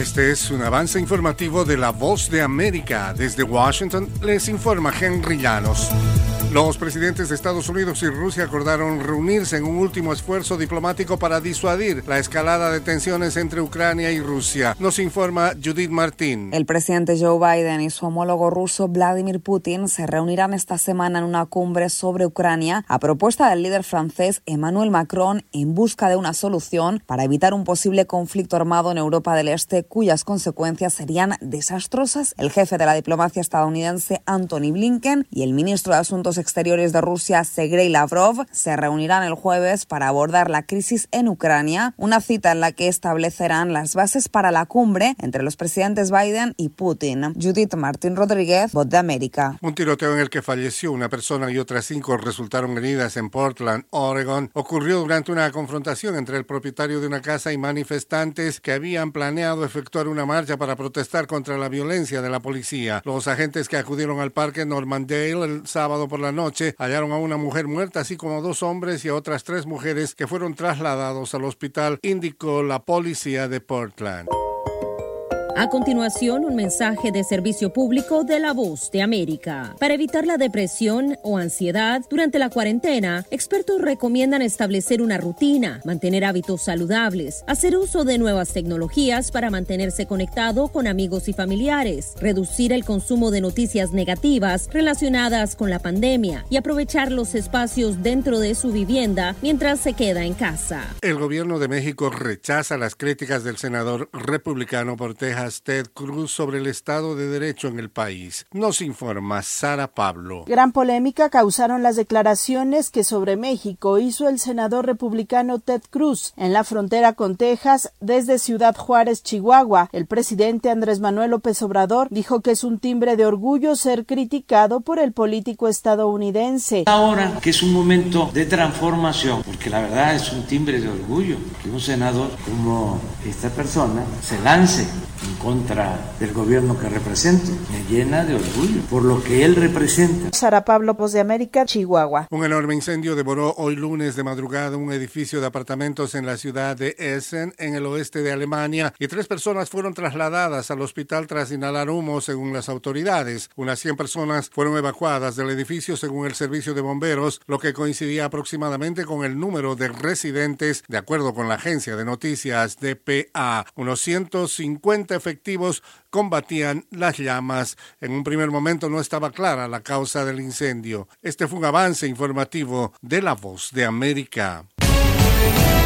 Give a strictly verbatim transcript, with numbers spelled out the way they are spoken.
Este es un avance informativo de La Voz de América. Desde Washington les informa Henry Llanos. Los presidentes de Estados Unidos y Rusia acordaron reunirse en un último esfuerzo diplomático para disuadir la escalada de tensiones entre Ucrania y Rusia. Nos informa Judith Martín. El presidente Joe Biden y su homólogo ruso Vladimir Putin se reunirán esta semana en una cumbre sobre Ucrania a propuesta del líder francés Emmanuel Macron en busca de una solución para evitar un posible conflicto armado en Europa del Este cuyas consecuencias serían desastrosas. El jefe de la diplomacia estadounidense Antony Blinken y el ministro de Asuntos Exteriores de Rusia, Sergei Lavrov, se reunirán el jueves para abordar la crisis en Ucrania, una cita en la que establecerán las bases para la cumbre entre los presidentes Biden y Putin. Judith Martín Rodríguez, Voz de América. Un tiroteo en el que falleció una persona y otras cinco resultaron heridas en Portland, Oregon, ocurrió durante una confrontación entre el propietario de una casa y manifestantes que habían planeado efectuar una marcha para protestar contra la violencia de la policía. Los agentes que acudieron al parque Normandale el sábado por la noche hallaron a una mujer muerta, así como a dos hombres y a otras tres mujeres que fueron trasladados al hospital, indicó la policía de Portland. A continuación, un mensaje de servicio público de La Voz de América. Para evitar la depresión o ansiedad durante la cuarentena, expertos recomiendan establecer una rutina, mantener hábitos saludables, hacer uso de nuevas tecnologías para mantenerse conectado con amigos y familiares, reducir el consumo de noticias negativas relacionadas con la pandemia y aprovechar los espacios dentro de su vivienda mientras se queda en casa. El gobierno de México rechaza las críticas del senador republicano por Texas, Ted Cruz, sobre el Estado de Derecho en el país. Nos informa Sara Pablo. Gran polémica causaron las declaraciones que sobre México hizo el senador republicano Ted Cruz en la frontera con Texas desde Ciudad Juárez, Chihuahua. El presidente Andrés Manuel López Obrador dijo que es un timbre de orgullo ser criticado por el político estadounidense. Ahora que es un momento de transformación, porque la verdad es un timbre de orgullo que un senador como esta persona se lance en contra del gobierno que represento. Me llena de orgullo por lo que él representa. Sara Pablo, Voz de América, Chihuahua. Un enorme incendio devoró hoy lunes de madrugada un edificio de apartamentos en la ciudad de Essen, en el oeste de Alemania, y tres personas fueron trasladadas al hospital tras inhalar humo, según las autoridades. Unas cien personas fueron evacuadas del edificio, según el servicio de bomberos, lo que coincidía aproximadamente con el número de residentes, de acuerdo con la agencia de noticias D P A. Unos ciento cincuenta efectivos combatían las llamas. En un primer momento no estaba clara la causa del incendio. Este fue un avance informativo de La Voz de América.